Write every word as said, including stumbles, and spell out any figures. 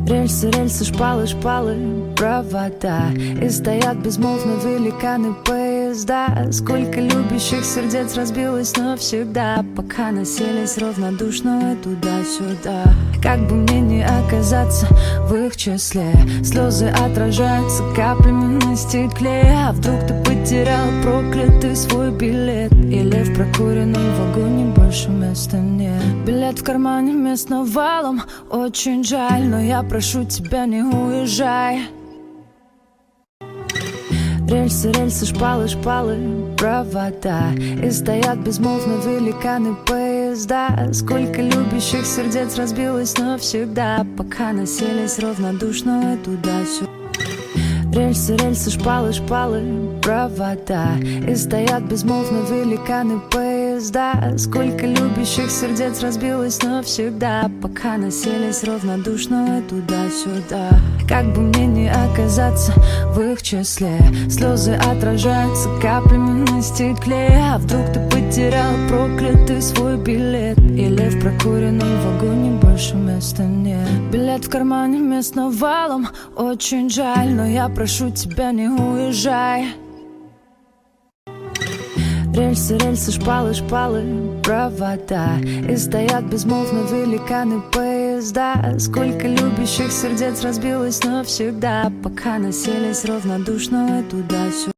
Рельсы, рельсы, шпалы, шпалы, провода. И стоят безмолвно великаны поезда. Сколько любящих сердец разбилось навсегда, пока носились равнодушно туда-сюда. Как бы мне не оказаться в их числе, слезы отражаются каплями на стекле. А вдруг ты потерял проклятый свой билет, или в прокуренном вагоне больше места нет? Билет в кармане, мест навалом, очень жаль, но я прошу тебя, не уезжай. Рельсы, рельсы, шпалы, шпалы, провода. И стоят безмолвно великаны поезда. Сколько любящих сердец разбилось навсегда, пока носились равнодушно туда-сюда. Рельсы, рельсы, шпалы, шпалы, провода. И стоят безмолвно великаны поезда. Сколько любящих сердец разбилось навсегда, пока носились равнодушно туда-сюда. Как бы мне не оказаться в их числе, слезы отражаются каплями на стекле. А вдруг ты потерял проклятый свой билет, или в прокуренном вагоне больше места нет? Билет в кармане, мест навалом, очень жаль, но я прошу тебя, не уезжай. Рельсы, рельсы, шпалы, шпалы, провода. И стоят безмолвно великаны поезда. Сколько любящих сердец разбилось навсегда, пока носились равнодушно туда-сюда.